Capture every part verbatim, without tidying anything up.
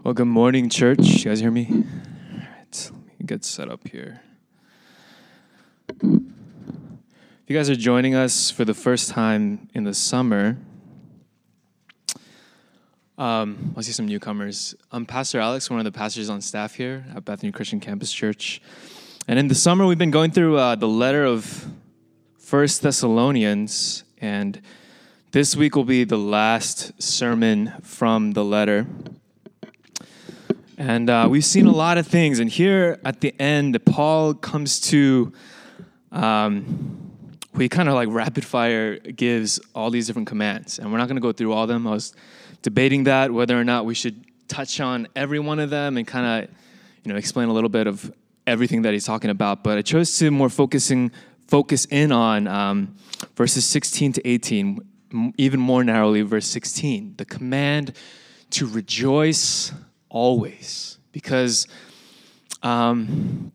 Well, good morning, church. You guys hear me? All right, let me get set up here. If you guys are joining us for the first time in the summer, um, I see some newcomers. I'm Pastor Alex, one of the pastors on staff here at Bethany Christian Campus Church. And in the summer, we've been going through uh, the letter of First Thessalonians, and this week will be the last sermon from the letter. And uh, we've seen a lot of things. And here at the end, Paul comes to, um, he kind of like rapid fire gives all these different commands. And we're not going to go through all of them. I was debating that, whether or not we should touch on every one of them and kind of, you know, explain a little bit of everything that he's talking about. But I chose to more focusing, focus in on um, verses sixteen to eighteen, even more narrowly, verse sixteen, the command to rejoice always, because um,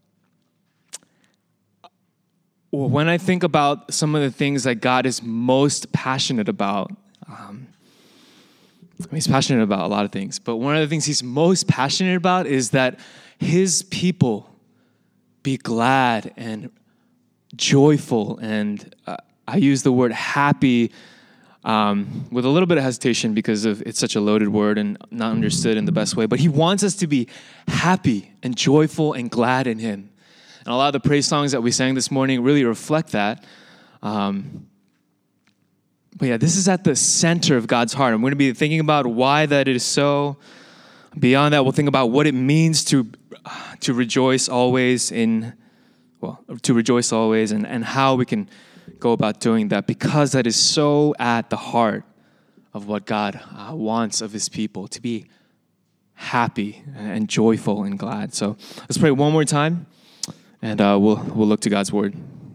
when I think about some of the things that God is most passionate about, um, I mean, he's passionate about a lot of things, but one of the things he's most passionate about is that his people be glad and joyful, and uh, I use the word happy Um, with a little bit of hesitation because of it's such a loaded word and not understood in the best way. But he wants us to be happy and joyful and glad in him. And a lot of the praise songs that we sang this morning really reflect that. Um, but yeah, this is at the center of God's heart. I'm going to be thinking about why that is so. Beyond that, we'll think about what it means to to rejoice always in, well, to rejoice always and, and how we can go about doing that, because that is so at the heart of what God uh, wants of his people, to be happy and joyful and glad. So let's pray one more time, and uh, we'll we'll look to God's word.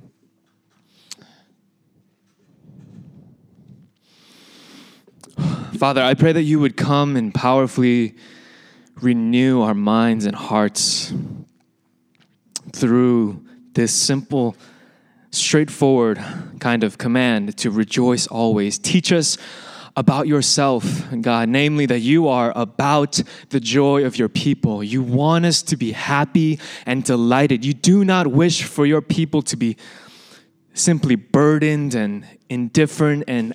Father, I pray that you would come and powerfully renew our minds and hearts through this simple, straightforward kind of command to rejoice always. Teach us about yourself, God, namely that you are about the joy of your people. You want us to be happy and delighted. You do not wish for your people to be simply burdened and indifferent and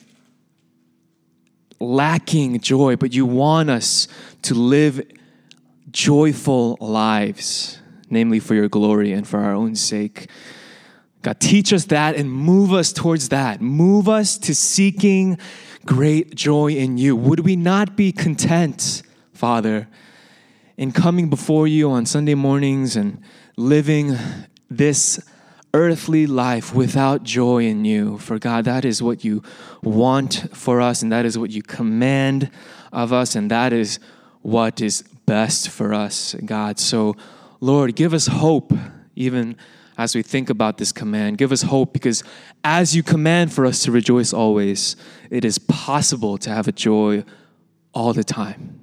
lacking joy, but you want us to live joyful lives, namely for your glory and for our own sake. God, teach us that and move us towards that. Move us to seeking great joy in you. Would we not be content, Father, in coming before you on Sunday mornings and living this earthly life without joy in you? For God, that is what you want for us, and that is what you command of us, and that is what is best for us, God. So, Lord, give us hope, even as we think about this command. Give us hope, because as you command for us to rejoice always, it is possible to have a joy all the time.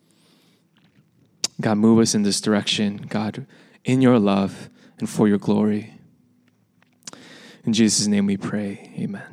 God, move us in this direction, God, in your love and for your glory. In Jesus' name we pray, amen.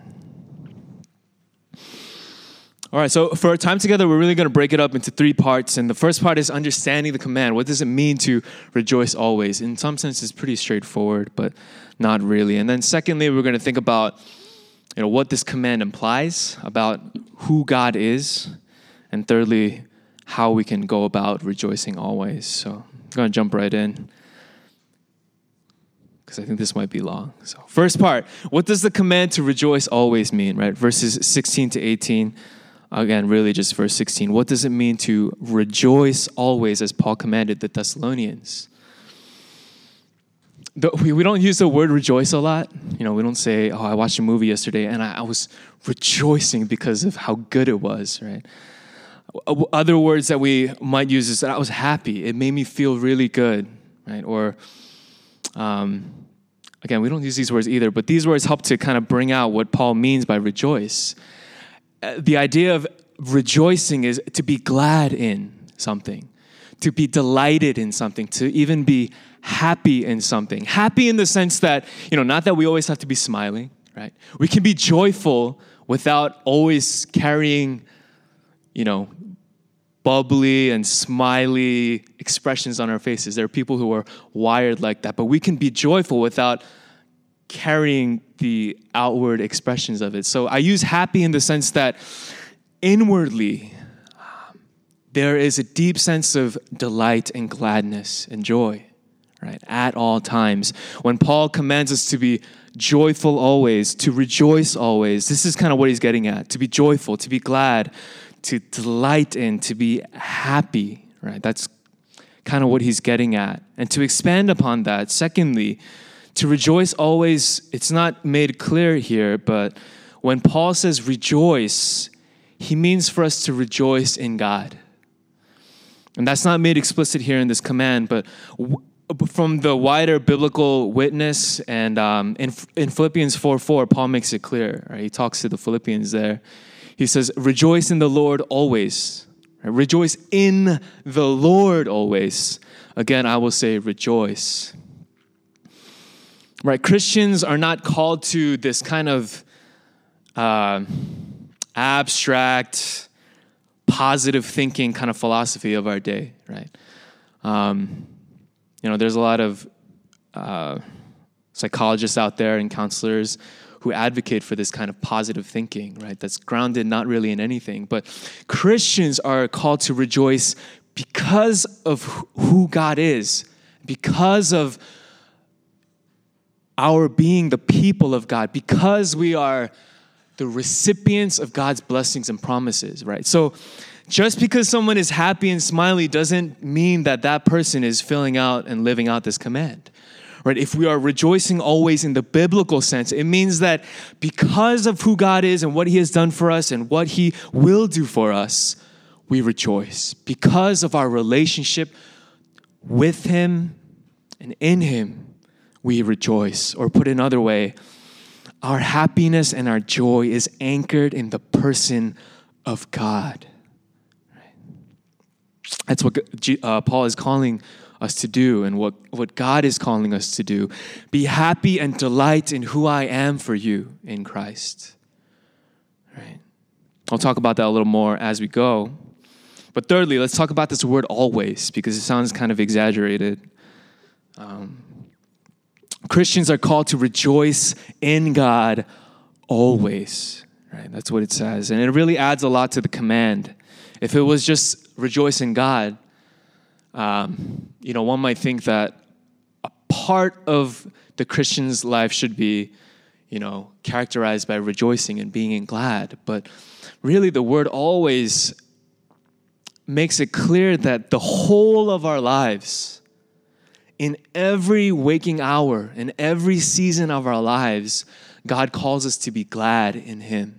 All right, so for our time together, we're really going to break it up into three parts. And the first part is understanding the command. What does it mean to rejoice always? In some sense, it's pretty straightforward, but not really. And then secondly, we're going to think about, you know, what this command implies about who God is. And thirdly, how we can go about rejoicing always. So I'm going to jump right in, because I think this might be long. So first part, what does the command to rejoice always mean, right? Verses sixteen to eighteen. Again, really just verse sixteen. What does it mean to rejoice always, as Paul commanded the Thessalonians? The, we, we don't use the word rejoice a lot. You know, we don't say, oh, I watched a movie yesterday and I, I was rejoicing because of how good it was, right? Other words that we might use is that I was happy. It made me feel really good, right? Or, um, again, we don't use these words either, but these words help to kind of bring out what Paul means by rejoice. The idea of rejoicing is to be glad in something, to be delighted in something, to even be happy in something. Happy in the sense that, you know, not that we always have to be smiling, right? We can be joyful without always carrying, you know, bubbly and smiley expressions on our faces. There are people who are wired like that, but we can be joyful without carrying the outward expressions of it. So I use happy in the sense that inwardly, there is a deep sense of delight and gladness and joy, right, at all times. When Paul commands us to be joyful always, to rejoice always, this is kind of what he's getting at, to be joyful, to be glad, to delight in, to be happy, right? That's kind of what he's getting at. And to expand upon that, secondly, to rejoice always, it's not made clear here, but when Paul says rejoice, he means for us to rejoice in God. And that's not made explicit here in this command, but w- from the wider biblical witness, and um, in, in Philippians four four, Paul makes it clear. Right? He talks to the Philippians there. He says, rejoice in the Lord always. Right? Rejoice in the Lord always. Again, I will say rejoice. Right? Christians are not called to this kind of uh, abstract, positive thinking kind of philosophy of our day, right? Um, you know, there's a lot of uh, psychologists out there and counselors who advocate for this kind of positive thinking, right? That's grounded not really in anything. But Christians are called to rejoice because of who God is, because of our being the people of God, because we are the recipients of God's blessings and promises, right? So just because someone is happy and smiley doesn't mean that that person is filling out and living out this command, right? If we are rejoicing always in the biblical sense, it means that because of who God is and what he has done for us and what he will do for us, we rejoice. Because of our relationship with him and in him, we rejoice. Or put another way, our happiness and our joy is anchored in the person of God. That's what uh, Paul is calling us to do, and what, what God is calling us to do. Be happy and delight in who I am for you in Christ. Right? I'll talk about that a little more as we go. But thirdly, let's talk about this word always, because it sounds kind of exaggerated. Um, Christians are called to rejoice in God always. Right? That's what it says. And it really adds a lot to the command. If it was just rejoice in God, um, you know, one might think that a part of the Christian's life should be, you know, characterized by rejoicing and being glad. But really the word always makes it clear that the whole of our lives, in every waking hour, in every season of our lives, God calls us to be glad in him.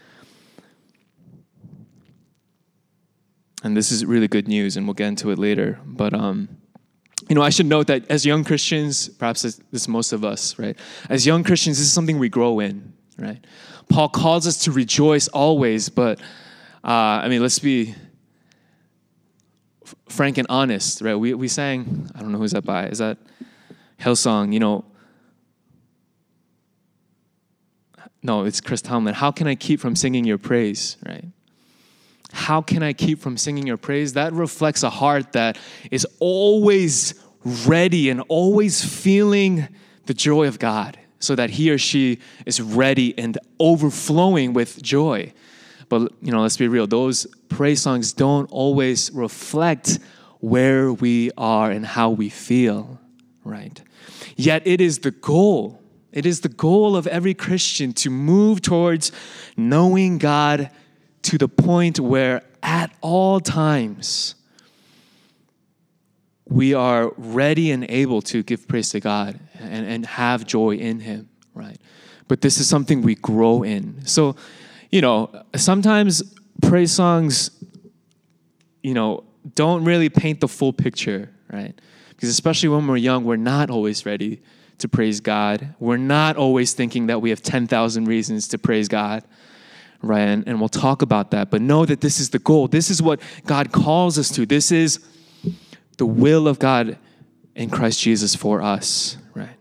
And this is really good news, and we'll get into it later. But, um, you know, I should note that as young Christians, perhaps this is most of us, right? As young Christians, this is something we grow in, right? Paul calls us to rejoice always, but, uh, I mean, let's be frank and honest, right? We we sang, I don't know who's that by, is that Hillsong, you know, no, it's Chris Tomlin. How can I keep from singing your praise, right? How can I keep from singing your praise? That reflects a heart that is always ready and always feeling the joy of God, so that he or she is ready and overflowing with joy. But, you know, let's be real. Those praise songs don't always reflect where we are and how we feel, right? Yet it is the goal. It is the goal of every Christian to move towards knowing God to the point where at all times we are ready and able to give praise to God and, and have joy in him, right? But this is something we grow in. So, you know, sometimes praise songs, you know, don't really paint the full picture, right? Because especially when we're young, we're not always ready to praise God. We're not always thinking that we have ten thousand reasons to praise God. Right, and, and we'll talk about that. But know that this is the goal. This is what God calls us to. This is the will of God in Christ Jesus for us, right?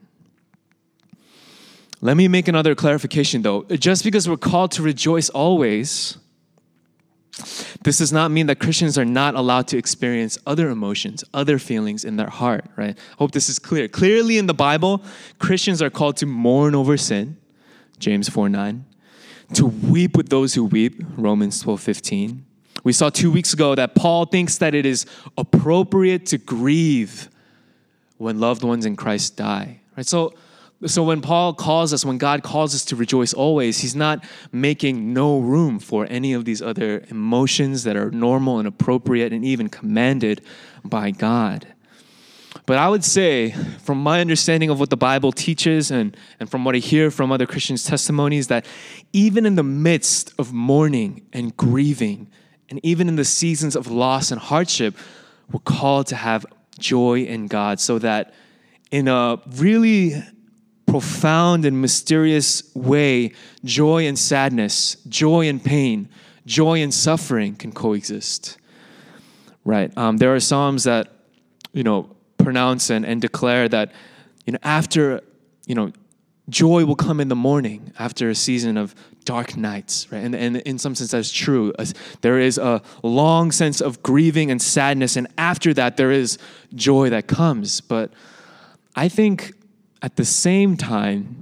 Let me make another clarification, though. Just because we're called to rejoice always This does not mean that Christians are not allowed to experience other emotions, other feelings in their heart, right? Hope this is clear. Clearly in the Bible, Christians are called to mourn over sin, James four nine, to weep with those who weep, Romans twelve fifteen. We saw two weeks ago that Paul thinks that it is appropriate to grieve when loved ones in Christ die, right? So, so when Paul calls us, when God calls us to rejoice always, he's not making no room for any of these other emotions that are normal and appropriate and even commanded by God. But I would say, from my understanding of what the Bible teaches and, and from what I hear from other Christians' testimonies, that even in the midst of mourning and grieving, and even in the seasons of loss and hardship, we're called to have joy in God, so that in a really profound and mysterious way, joy and sadness, joy and pain, joy and suffering can coexist, right? Um, there are Psalms that, you know, pronounce and, and declare that, you know, after, you know, joy will come in the morning after a season of dark nights, right? And, and in some sense, that's true. There is a long sense of grieving and sadness, and after that, there is joy that comes. But I think at the same time,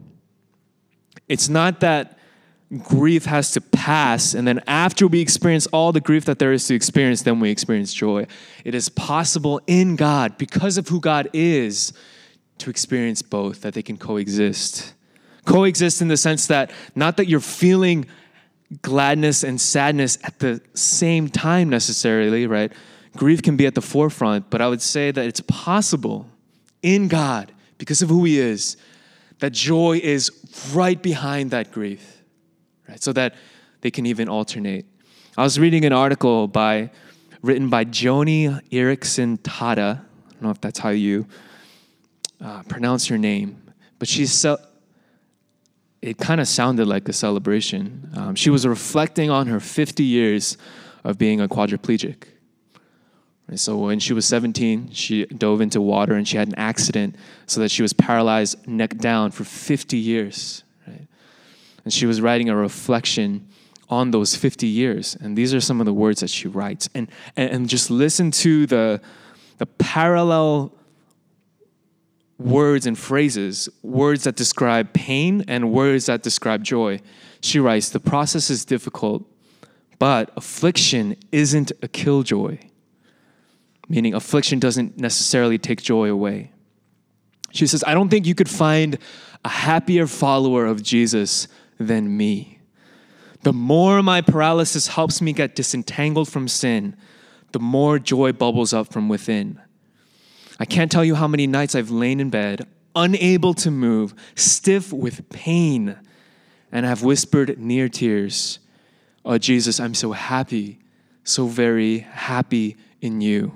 it's not that grief has to pass, and then after we experience all the grief that there is to experience, then we experience joy. It is possible in God, because of who God is, to experience both, that they can coexist. Coexist in the sense that not that you're feeling gladness and sadness at the same time necessarily, right? Grief can be at the forefront, but I would say that it's possible in God, because of who he is, that joy is right behind that grief, right? So that they can even alternate. I was reading an article by written by Joni Eareckson Tada. I don't know if that's how you uh, pronounce her name, but she's so, it kind of sounded like a celebration. Um, she was reflecting on her fifty years of being a quadriplegic. And so when she was seventeen, she dove into water and she had an accident so that she was paralyzed neck down for fifty years. Right? And she was writing a reflection on those fifty years. And these are some of the words that she writes. And, and, and just listen to the, the parallel words and phrases, words that describe pain and words that describe joy. She writes, "The process is difficult, but affliction isn't a killjoy." Meaning affliction doesn't necessarily take joy away. She says, "I don't think you could find a happier follower of Jesus than me. The more my paralysis helps me get disentangled from sin, the more joy bubbles up from within. I can't tell you how many nights I've lain in bed, unable to move, stiff with pain, and have whispered near tears, 'Oh, Jesus, I'm so happy, so very happy in you.'"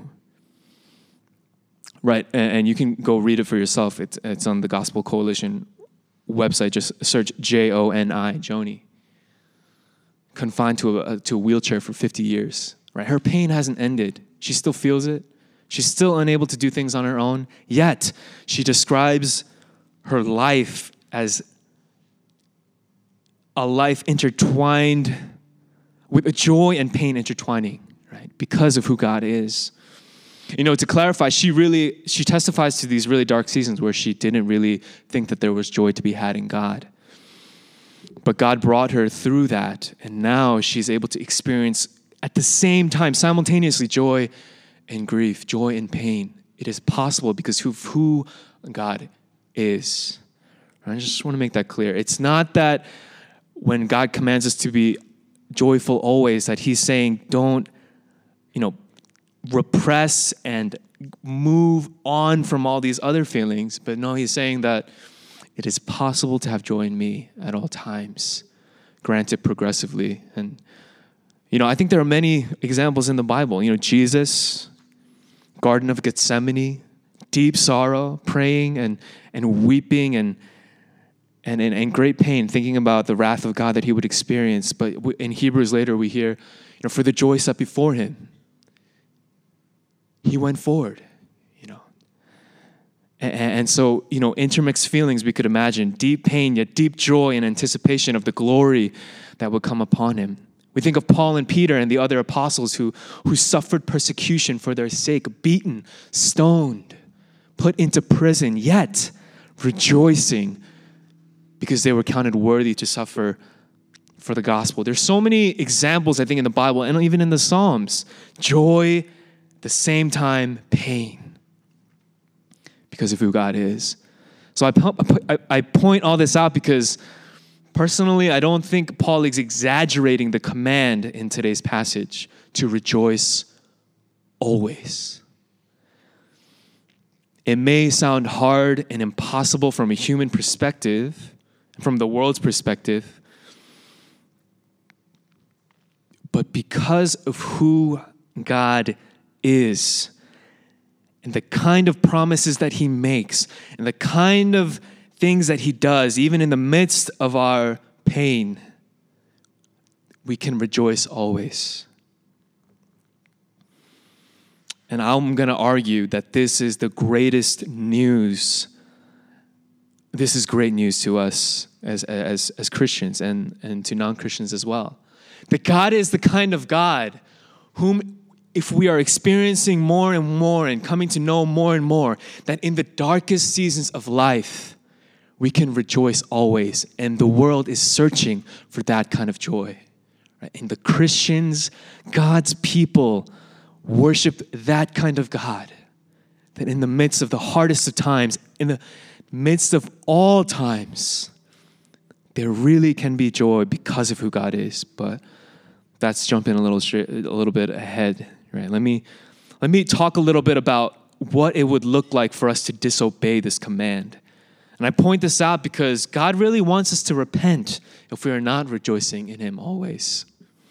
Right, and you can go read it for yourself. It's, it's on the Gospel Coalition website. Just search J O N I, Joni. Confined to a, to a wheelchair for fifty years. Right, her pain hasn't ended. She still feels it. She's still unable to do things on her own. Yet, she describes her life as a life intertwined with joy and pain intertwining, right? Because of who God is. You know, to clarify, she really, she testifies to these really dark seasons where she didn't really think that there was joy to be had in God. But God brought her through that, and now she's able to experience at the same time, simultaneously, joy and grief, joy and pain. It is possible because of who God is. I just want to make that clear. It's not that when God commands us to be joyful always, that he's saying don't, you know, repress and move on from all these other feelings. But no, he's saying that it is possible to have joy in me at all times, granted progressively. And, you know, I think there are many examples in the Bible. You know, Jesus, Garden of Gethsemane, deep sorrow, praying and, and weeping and, and, and, and great pain, thinking about the wrath of God that he would experience. But in Hebrews later, we hear, you know, for the joy set before him, he went forward, you know. And, and so, you know, intermixed feelings we could imagine, deep pain, yet deep joy and anticipation of the glory that would come upon him. We think of Paul and Peter and the other apostles who, who suffered persecution for their sake, beaten, stoned, put into prison, yet rejoicing because they were counted worthy to suffer for the gospel. There's so many examples, I think, in the Bible and even in the Psalms. Joy, at the same time, pain, because of who God is. So I, I, I point all this out because personally, I don't think Paul is exaggerating the command in today's passage to rejoice always. It may sound hard and impossible from a human perspective, from the world's perspective, but because of who God is and the kind of promises that he makes and the kind of things that he does, even in the midst of our pain, we can rejoice always. And I'm going to argue that this is the greatest news. This is great news to us as, as, as Christians and, and to non-Christians as well. That God is the kind of God whom, if we are experiencing more and more and coming to know more and more, that in the darkest seasons of life, we can rejoice always. And the world is searching for that kind of joy. Right? And the Christians, God's people, worship that kind of God. That in the midst of the hardest of times, in the midst of all times, there really can be joy because of who God is. But that's jumping a little straight, a little bit ahead, right? Let me let me talk a little bit about what it would look like for us to disobey this command. And I point this out because God really wants us to repent if we are not rejoicing in him always.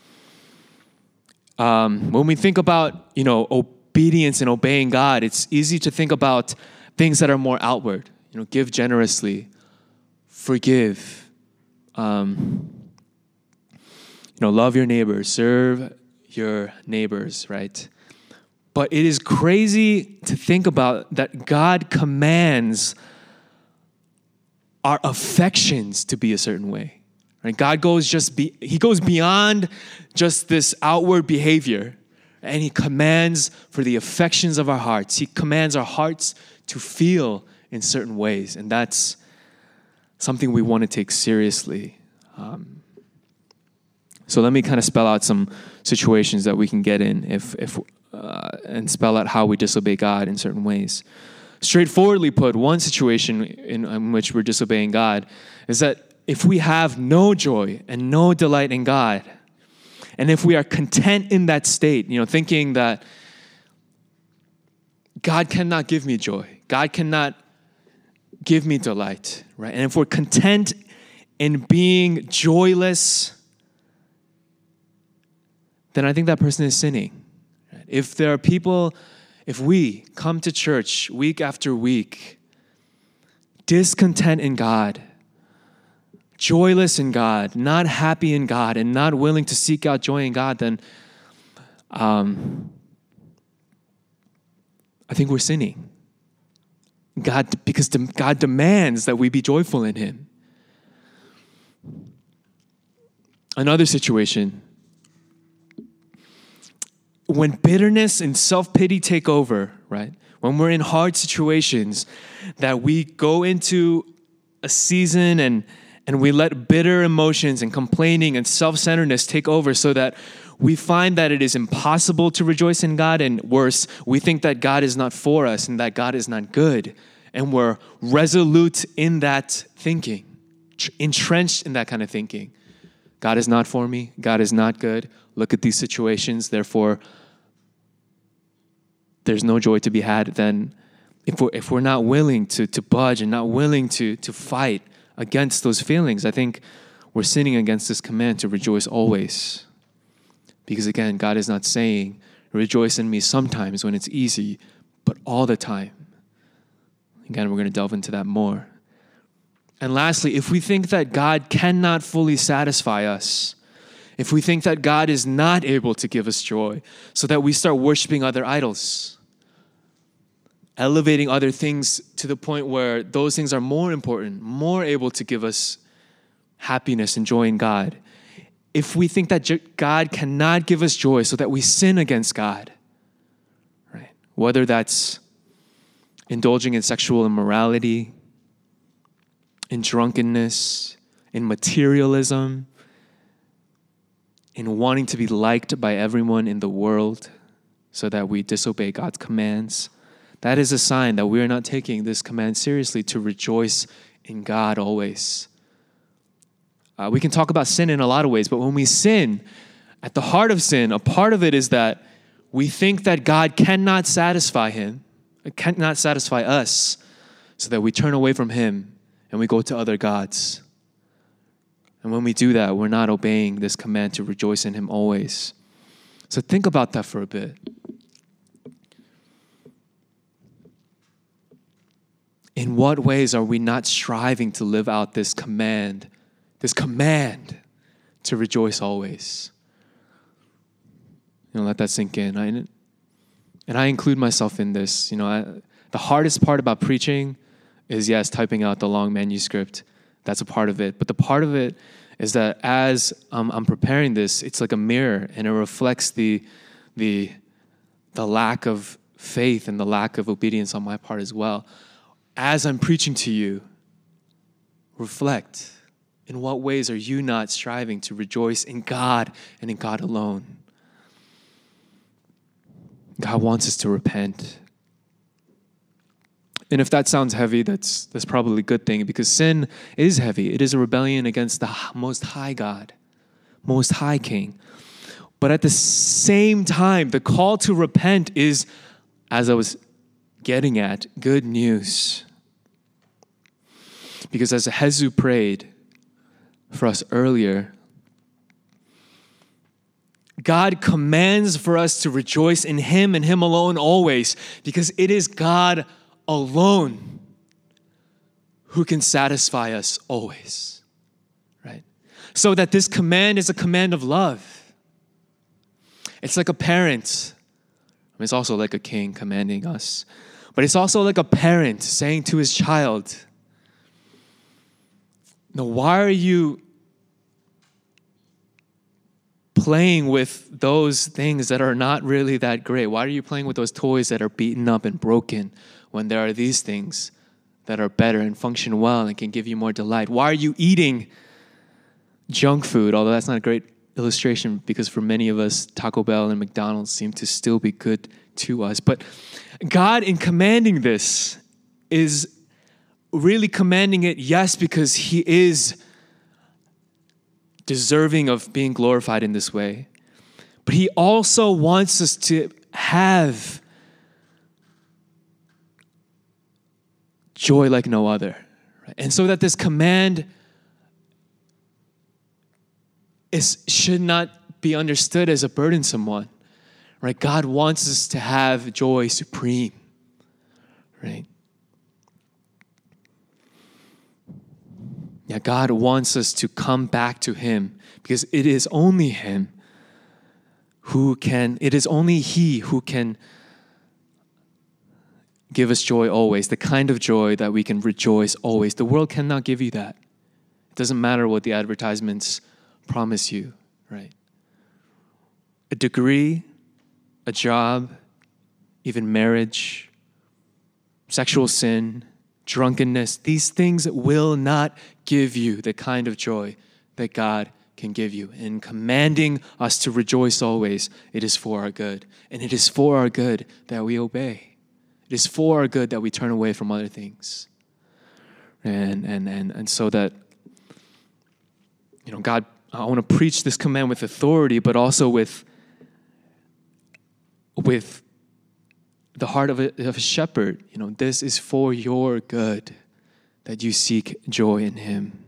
Um, when we think about, you know, obedience and obeying God, it's easy to think about things that are more outward. You know, give generously, forgive, um, you know, love your neighbors, serve your neighbors, right? But it is crazy to think about that God commands our affections to be a certain way. Right? God goes just be, he goes beyond just this outward behavior, and he commands for the affections of our hearts. He commands our hearts to feel in certain ways, and that's something we want to take seriously. Um, so let me kind of spell out some situations that we can get in if if uh, and spell out how we disobey God in certain ways. Straightforwardly put, one situation in, in which we're disobeying God is that if we have no joy and no delight in God, and if we are content in that state, you know, thinking that God cannot give me joy, God cannot give me delight, right? And if we're content in being joyless, then I think that person is sinning. Right? If there are people, if we come to church week after week, discontent in God, joyless in God, not happy in God, and not willing to seek out joy in God, then um, I think we're sinning. God, because God demands that we be joyful in him. Another situation, when bitterness and self-pity take over, right? When we're in hard situations, that we go into a season and and we let bitter emotions and complaining and self-centeredness take over so that we find that it is impossible to rejoice in God, and worse, we think that God is not for us and that God is not good. And we're resolute in that thinking, entrenched in that kind of thinking. God is not for me. God is not good. Look at these situations. Therefore, there's no joy to be had. Then if we're, if we're not willing to, to budge and not willing to, to fight against those feelings, I think we're sinning against this command to rejoice always. Because again, God is not saying, rejoice in me sometimes when it's easy, but all the time. Again, we're going to delve into that more. And lastly, if we think that God cannot fully satisfy us, if we think that God is not able to give us joy, so that we start worshiping other idols, elevating other things to the point where those things are more important, more able to give us happiness and joy in God. if we think that God cannot give us joy so that we sin against God, right? Whether that's indulging in sexual immorality, in drunkenness, in materialism, in wanting to be liked by everyone in the world so that we disobey God's commands, that is a sign that we are not taking this command seriously to rejoice in God always. Uh, we can talk about sin in a lot of ways, but when we sin, at the heart of sin, a part of it is that we think that God cannot satisfy him, cannot satisfy us, so that we turn away from him and we go to other gods. And when we do that, we're not obeying this command to rejoice in him always. So think about that for a bit. In what ways are we not striving to live out this command, this command to rejoice always? You know, let that sink in. I, and I include myself in this. You know, I, the hardest part about preaching is, yes, typing out the long manuscript. That's a part of it. But the part of it is that as um, I'm preparing this, it's like a mirror, and it reflects the, the, the lack of faith and the lack of obedience on my part as well. As I'm preaching to you, reflect. In what ways are you not striving to rejoice in God and in God alone? God wants us to repent. And if that sounds heavy, that's that's probably a good thing, because sin is heavy. It is a rebellion against the Most High God, Most High King. But at the same time, the call to repent is, as I was getting at, good news. Because as Hezu prayed for us earlier, God commands for us to rejoice in him and him alone always, because it is God alone who can satisfy us always, right? So that this command is a command of love. It's like a parent. I mean, it's also like a king commanding us, but it's also like a parent saying to his child, "No, why are you playing with those things that are not really that great? Why are you playing with those toys that are beaten up and broken when there are these things that are better and function well and can give you more delight? Why are you eating junk food?" Although that's not a great illustration, because for many of us, Taco Bell and McDonald's seem to still be good to us. But God, in commanding this, is really commanding it, yes, because he is deserving of being glorified in this way. But he also wants us to have joy like no other. Right? And so that this command is should not be understood as a burdensome one. Right? God wants us to have joy supreme. Right? Yeah, God wants us to come back to him, because it is only him who can, it is only he who can give us joy always, the kind of joy that we can rejoice always. The world cannot give you that. It doesn't matter what the advertisements promise you, right? A degree, a job, even marriage, sexual sin, drunkenness, these things will not give you the kind of joy that God can give you. In commanding us to rejoice always, it is for our good. And it is for our good that we obey. It is for our good that we turn away from other things. And and and, and so that, you know, God, I want to preach this command with authority, but also with, with the heart of a, of a shepherd. You know, this is for your good, that you seek joy in him.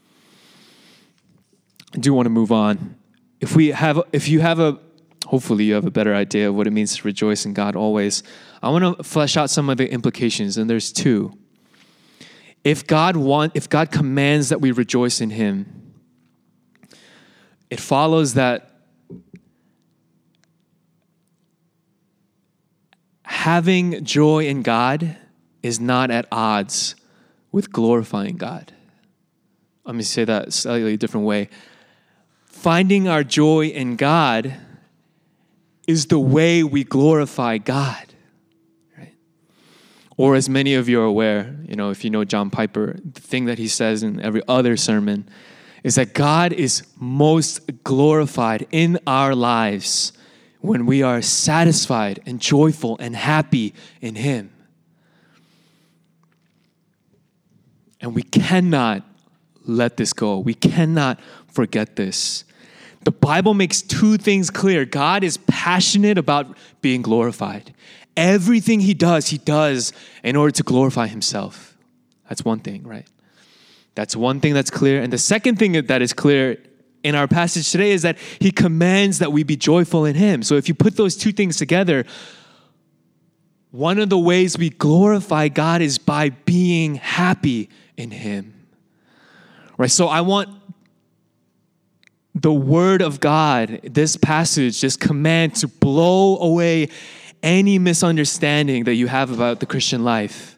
I do want to move on. If we have, if you have a, hopefully you have a better idea of what it means to rejoice in God always, I want to flesh out some of the implications, and there's two. If God want, if God commands that we rejoice in him, it follows that having joy in God is not at odds with glorifying God. Let me say that slightly different way. finding our joy in God is the way we glorify God. Right? Or as many of you are aware, you know, if you know John Piper, the thing that he says in every other sermon is that God is most glorified in our lives when we are satisfied and joyful and happy in Him. And we cannot let this go. We cannot forget this. The Bible makes two things clear. God is passionate about being glorified. Everything He does, He does in order to glorify Himself. That's one thing, right? That's one thing that's clear. And the second thing that is clear in our passage today is that He commands that we be joyful in Him. So if you put those two things together, one of the ways we glorify God is by being happy in Him. Right? So I want the Word of God, this passage, this command to blow away any misunderstanding that you have about the Christian life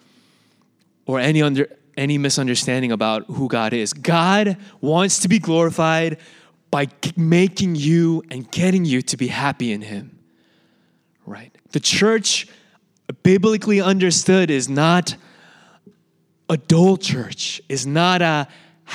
or any under any misunderstanding about who God is. God wants to be glorified by making you and getting you to be happy in Him. Right? The church, biblically understood, is not a dull church, is not a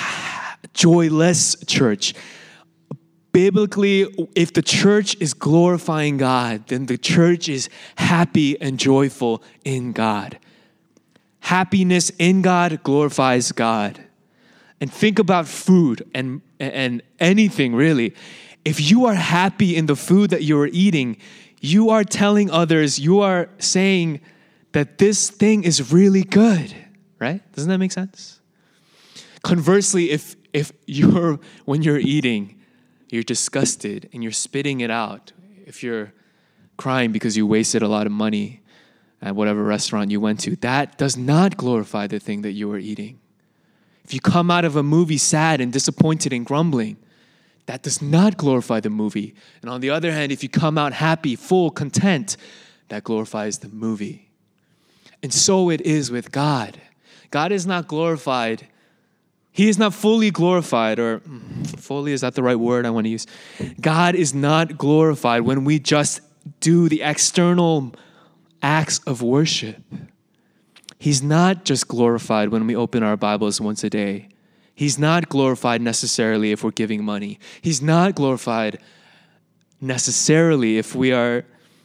joyless church. Biblically, if the church is glorifying God, then the church is happy and joyful in God. Happiness in God glorifies God. And think about food and, and anything really. If you are happy in the food that you are eating, you are telling others, you are saying that this thing is really good, right? Doesn't that make sense? Conversely, if if you're when you're eating, you're disgusted and you're spitting it out, if you're crying because you wasted a lot of money at whatever restaurant you went to, that does not glorify the thing that you were eating. If you come out of a movie sad and disappointed and grumbling, that does not glorify the movie. And on the other hand, if you come out happy, full, content, that glorifies the movie. And so it is with God. God is not glorified. He is not fully glorified, or fully, is that the right word I want to use? God is not glorified when we just do the external acts of worship. He's not just glorified when we open our Bibles once a day. He's not glorified necessarily if we're giving money. He's not glorified necessarily if we are,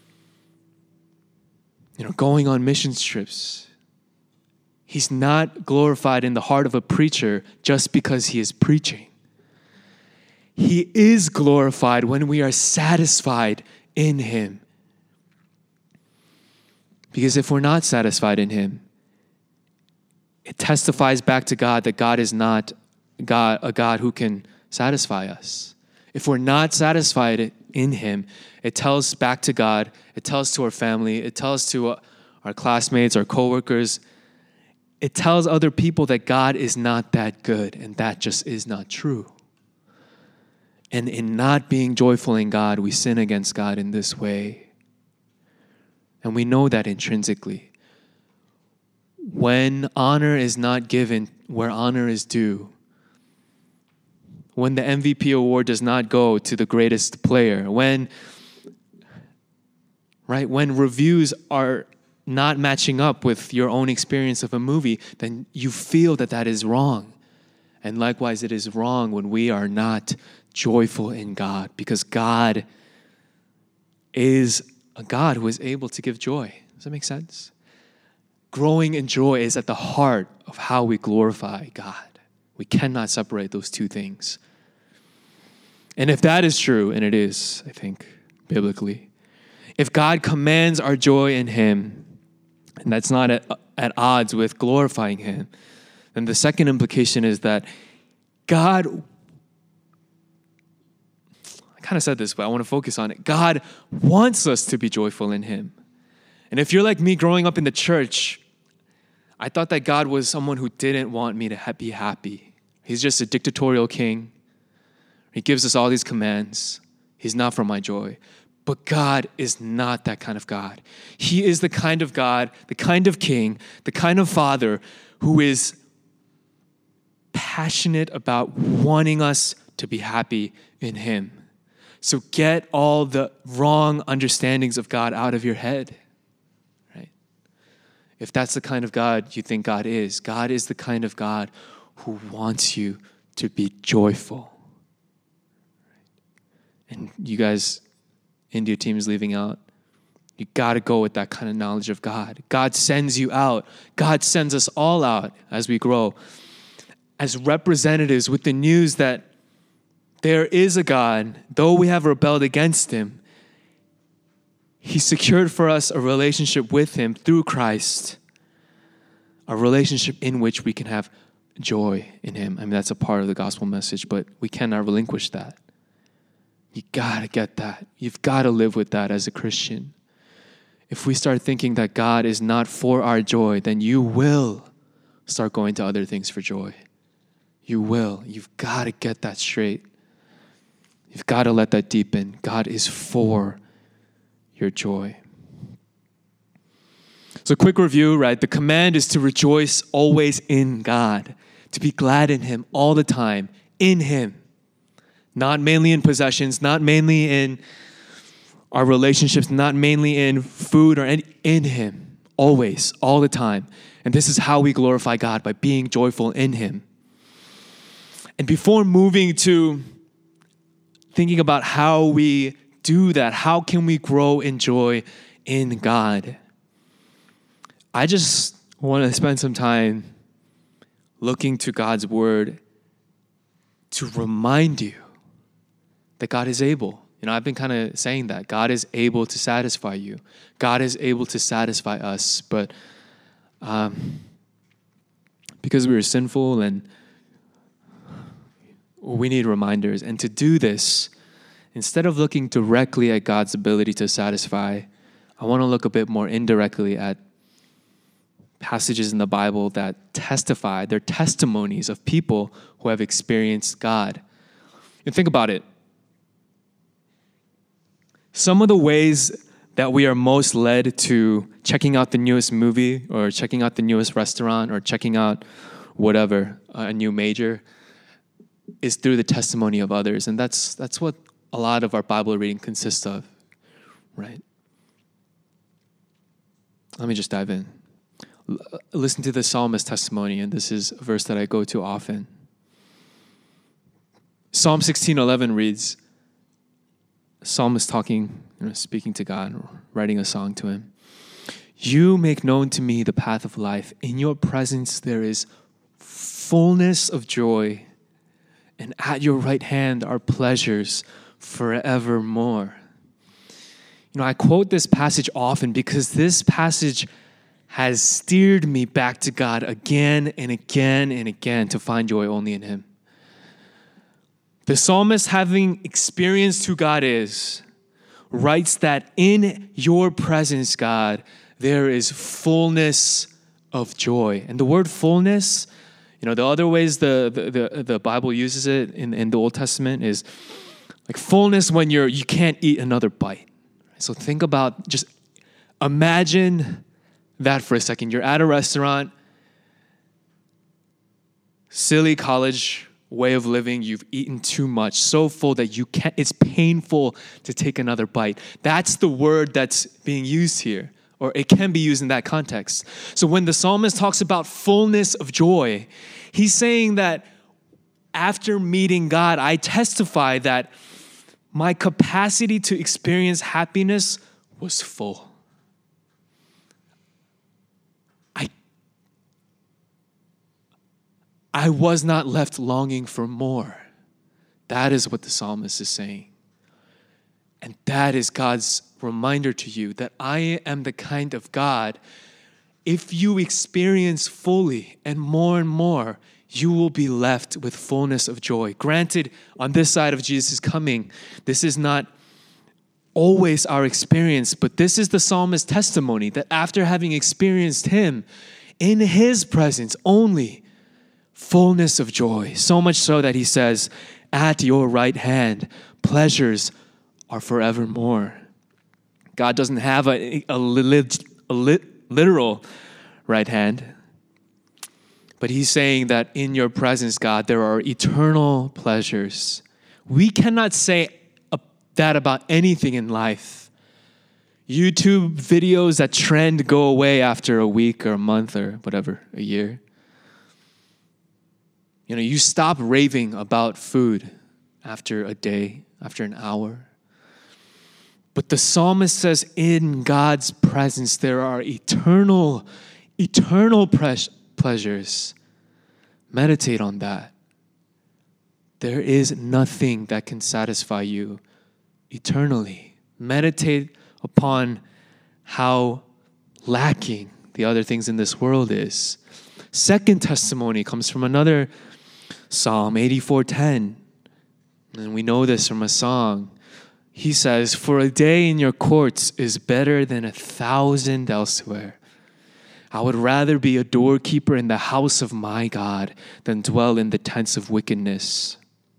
you know, going on mission trips. He's not glorified in the heart of a preacher just because he is preaching. He is glorified when we are satisfied in Him. Because if we're not satisfied in Him, it testifies back to God that God is not God, a God who can satisfy us. If we're not satisfied in Him, it tells back to God, it tells to our family, it tells to our classmates, our coworkers, it tells other people that God is not that good, and that just is not true. And in not being joyful in God, we sin against God in this way. And we know that intrinsically. When honor is not given where honor is due, when the M V P award does not go to the greatest player, when, right, when reviews are not matching up with your own experience of a movie, then you feel that that is wrong. And likewise, it is wrong when we are not joyful in God, because God is a God who is able to give joy. Does that make sense? Growing in joy is at the heart of how we glorify God. We cannot separate those two things. And if that is true, and it is, I think, biblically, if God commands our joy in Him, and that's not at, at odds with glorifying Him, then the second implication is that God, I kind of said this, but I want to focus on it. God wants us to be joyful in Him. And if you're like me growing up in the church, I thought that God was someone who didn't want me to be happy. He's just a dictatorial king. He gives us all these commands. He's not for my joy. But God is not that kind of God. He is the kind of God, the kind of king, the kind of father who is passionate about wanting us to be happy in him. So get all the wrong understandings of God out of your head, right? If that's the kind of God you think God is, God is the kind of God who wants you to be joyful. And you guys, India team is leaving out. You got to go with that kind of knowledge of God. God sends you out. God sends us all out as we grow as representatives with the news that there is a God, though we have rebelled against him. He secured for us a relationship with him through Christ, a relationship in which we can have joy in him. I mean, that's a part of the gospel message, but we cannot relinquish that. You got to get that. You've got to live with that as a Christian. If we start thinking that God is not for our joy, then you will start going to other things for joy. You will. You've got to get that straight. You've got to let that deepen. God is for your joy. So quick review, right? The command is to rejoice always in God, to be glad in him all the time, in him. Not mainly in possessions, not mainly in our relationships, not mainly in food or any, in him, always, all the time. And this is how we glorify God, by being joyful in him. And before moving to thinking about how we do that, how can we grow in joy in God? I just want to spend some time looking to God's word to remind you that God is able. You know, I've been kind of saying that. God is able to satisfy you. God is able to satisfy us. But um, because we are sinful and we need reminders. And to do this, instead of looking directly at God's ability to satisfy, I want to look a bit more indirectly at passages in the Bible that testify, they're testimonies of people who have experienced God. And think about it. Some of the ways that we are most led to checking out the newest movie or checking out the newest restaurant or checking out whatever, a new major, is through the testimony of others. And that's that's what a lot of our Bible reading consists of, right? Let me just dive in. L- listen to the psalmist testimony, and this is a verse that I go to often. Psalm sixteen eleven reads, psalmist talking, you know, speaking to God, writing a song to him. You make known to me the path of life. In your presence there is fullness of joy, and at your right hand are pleasures forevermore. You know, I quote this passage often because this passage has steered me back to God again and again and again to find joy only in him. The psalmist, having experienced who God is, writes that in your presence, God, there is fullness of joy. And the word fullness, you know, the other ways the the, the, the Bible uses it in, in the Old Testament is like fullness when you're you can't eat another bite. So think about, just imagine that for a second. You're at a restaurant, silly college way of living, you've eaten too much, so full that you can't, it's painful to take another bite. That's the word that's being used here, or it can be used in that context. So when the psalmist talks about fullness of joy, he's saying that after meeting God, I testify that my capacity to experience happiness was full. I I was not left longing for more. That is what the psalmist is saying. And that is God's reminder to you that I am the kind of God, if you experience fully and more and more, you will be left with fullness of joy. Granted, on this side of Jesus' coming, this is not always our experience, but this is the psalmist's testimony that after having experienced him in his presence only, fullness of joy. So much so that he says, at your right hand, pleasures are forevermore. God doesn't have a, a, lit, a lit, literal right hand, but he's saying that in your presence, God, there are eternal pleasures. We cannot say that about anything in life. YouTube videos that trend go away after a week or a month or whatever, a year. You know, you stop raving about food after a day, after an hour. But the psalmist says, in God's presence, there are eternal, eternal pres- pleasures. Meditate on that. There is nothing that can satisfy you eternally. Meditate upon how lacking the other things in this world is. Second testimony comes from another Psalm eighty-four ten. And we know this from a song. He says, for a day in your courts is better than a thousand elsewhere. I would rather be a doorkeeper in the house of my God than dwell in the tents of wickedness.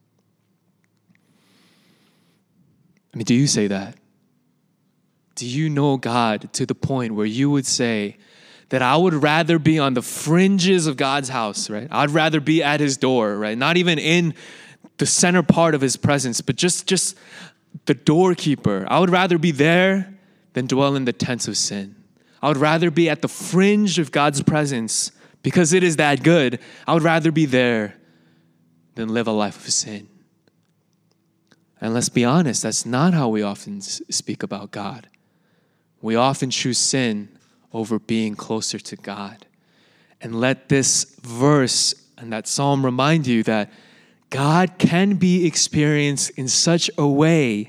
I mean, do you say that? Do you know God to the point where you would say that I would rather be on the fringes of God's house, right? I'd rather be at his door, right? Not even in the center part of his presence, but just, just the doorkeeper. I would rather be there than dwell in the tents of sin. I would rather be at the fringe of God's presence because it is that good. I would rather be there than live a life of sin. And let's be honest, that's not how we often speak about God. We often choose sin over being closer to God. And let this verse and that psalm remind you that God can be experienced in such a way.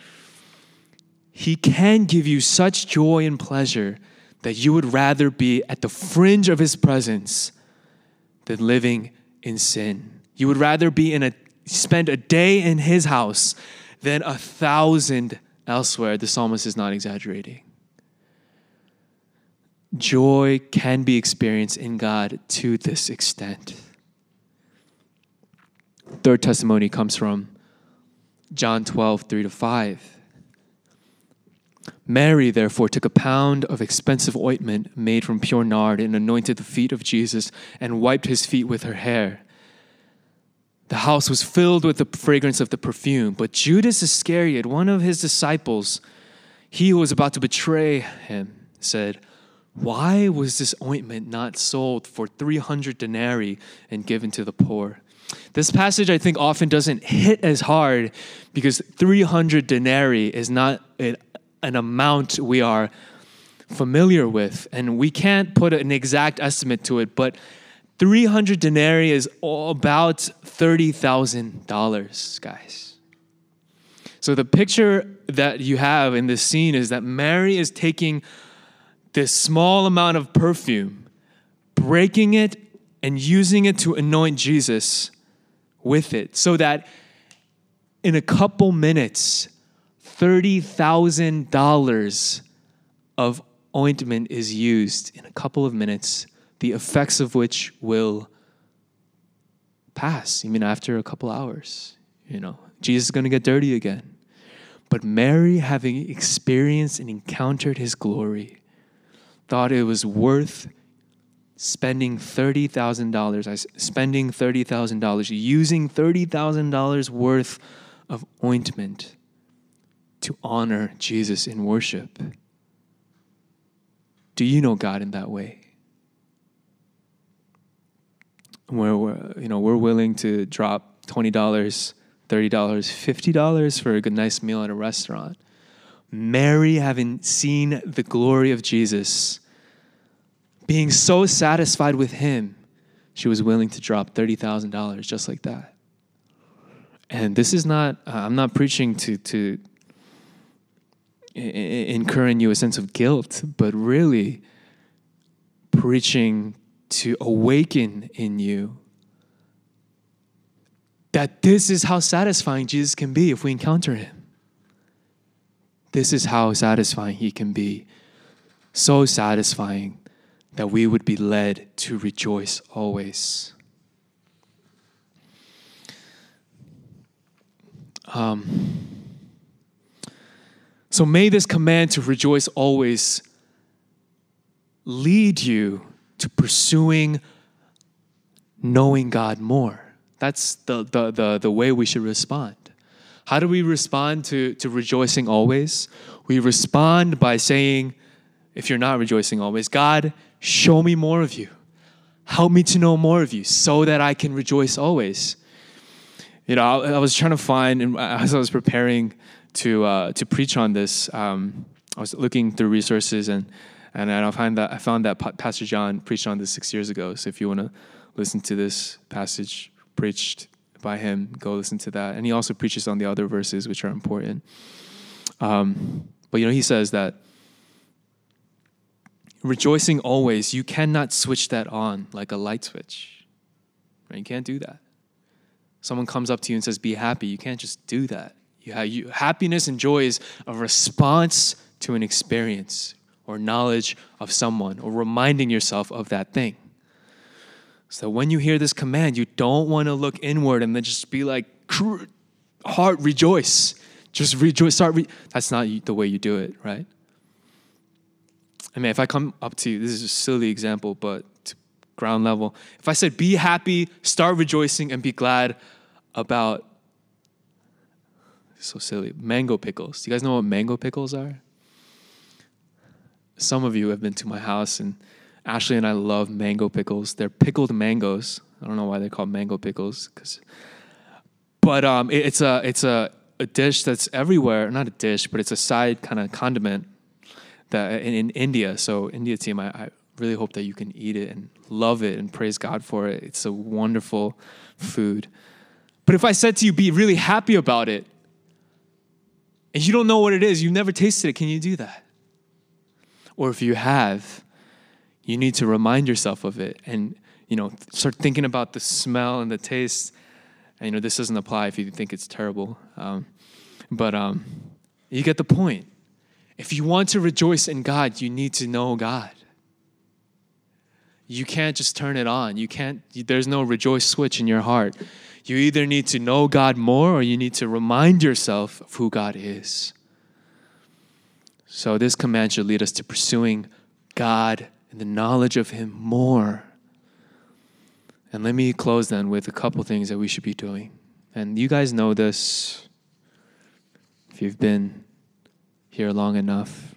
He can give you such joy and pleasure that you would rather be at the fringe of his presence than living in sin. You would rather be in a spend a day in his house than a thousand elsewhere. The psalmist is not exaggerating. Joy can be experienced in God to this extent. Third testimony comes from John twelve, three to five. Mary, therefore, took a pound of expensive ointment made from pure nard and anointed the feet of Jesus and wiped his feet with her hair. The house was filled with the fragrance of the perfume. But Judas Iscariot, one of his disciples, he who was about to betray him, said, why was this ointment not sold for three hundred denarii and given to the poor? This passage, I think, often doesn't hit as hard because three hundred denarii is not an, an amount we are familiar with. And we can't put an exact estimate to it, but three hundred denarii is about thirty thousand dollars, guys. So the picture that you have in this scene is that Mary is taking this small amount of perfume, breaking it and using it to anoint Jesus with it, so that in a couple minutes, thirty thousand dollars of ointment is used in a couple of minutes, the effects of which will pass even after a couple hours. You know, Jesus is going to get dirty again. But Mary, having experienced and encountered his glory, thought it was worth spending thirty thousand dollars, spending thirty thousand dollars, using thirty thousand dollars worth of ointment to honor Jesus in worship. Do you know God in that way? Where we're, you know, we're willing to drop twenty dollars, thirty dollars, fifty dollars for a good nice meal at a restaurant. Mary, having seen the glory of Jesus, being so satisfied with him, she was willing to drop thirty thousand dollars just like that. And this is not, uh, I'm not preaching to, to I- incur in you a sense of guilt, but really preaching to awaken in you that this is how satisfying Jesus can be if we encounter him. This is how satisfying he can be. So satisfying that we would be led to rejoice always. Um, so may this command to rejoice always lead you to pursuing knowing God more. That's the, the, the, the way we should respond. How do we respond to, to rejoicing always? We respond by saying, if you're not rejoicing always, God, show me more of you. Help me to know more of you so that I can rejoice always. You know, I, I was trying to find, and as I was preparing to uh, to preach on this, um, I was looking through resources, and and I find that I found that Pastor John preached on this six years ago. So if you want to listen to this passage preached by him, go listen to that. And he also preaches on the other verses, which are important. Um, but you know, he says that rejoicing always, you cannot switch that on like a light switch. Right? You can't do that. Someone comes up to you and says, be happy. You can't just do that. You have, you, happiness and joy is a response to an experience or knowledge of someone or reminding yourself of that thing. So when you hear this command, you don't want to look inward and then just be like, heart, rejoice. Just rejoice. Start re- That's not the way you do it, right? I mean, if I come up to you, this is a silly example, but to ground level. If I said, be happy, start rejoicing, and be glad about, so silly, mango pickles. Do you guys know what mango pickles are? Some of you have been to my house, and Ashley and I love mango pickles. They're pickled mangoes. I don't know why they're called mango pickles, because, but um, it, it's a it's a, a dish that's everywhere. Not a dish, but it's a side kind of condiment that in, in India. So India team, I, I really hope that you can eat it and love it and praise God for it. It's a wonderful food. But if I said to you, be really happy about it, and you don't know what it is, you've never tasted it, can you do that? Or if you have, you need to remind yourself of it and, you know, start thinking about the smell and the taste. And, you know, this doesn't apply if you think it's terrible. Um, but um, you get the point. If you want to rejoice in God, you need to know God. You can't just turn it on. You can't, there's no rejoice switch in your heart. You either need to know God more or you need to remind yourself of who God is. So this command should lead us to pursuing God and the knowledge of Him more. And let me close then with a couple things that we should be doing. And you guys know this if you've been here long enough.